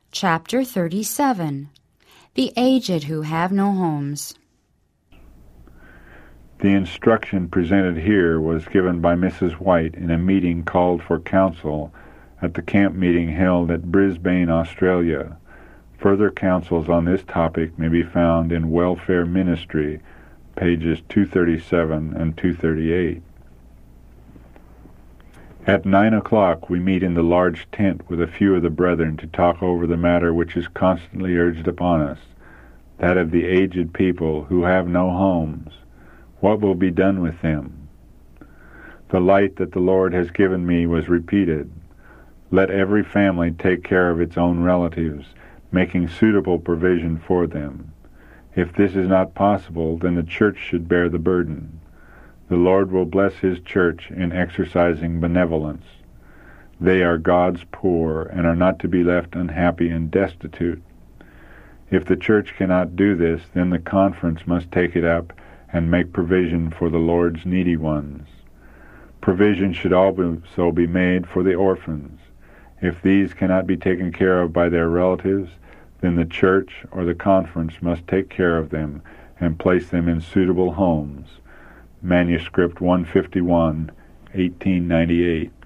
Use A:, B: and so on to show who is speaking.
A: Chapter 37. The Aged Who Have No Homes.
B: The instruction presented here was given by Mrs. White in a meeting called for counsel at the camp meeting held at Brisbane, Australia. Further counsels on this topic may be found in Welfare Ministry, pages 237 and 238. At 9 o'clock we meet in the large tent with a few of the brethren to talk over the matter which is constantly urged upon us, that of the aged people who have no homes. What will be done with them? The light that the Lord has given me was repeated. Let every family take care of its own relatives, making suitable provision for them. If this is not possible, then the church should bear the burden. The Lord will bless his church in exercising benevolence. They are God's poor and are not to be left unhappy and destitute. If the church cannot do this, then the conference must take it up and make provision for the Lord's needy ones. Provision should also be made for the orphans. If these cannot be taken care of by their relatives, then the church or the conference must take care of them and place them in suitable homes. Manuscript 151, 1898.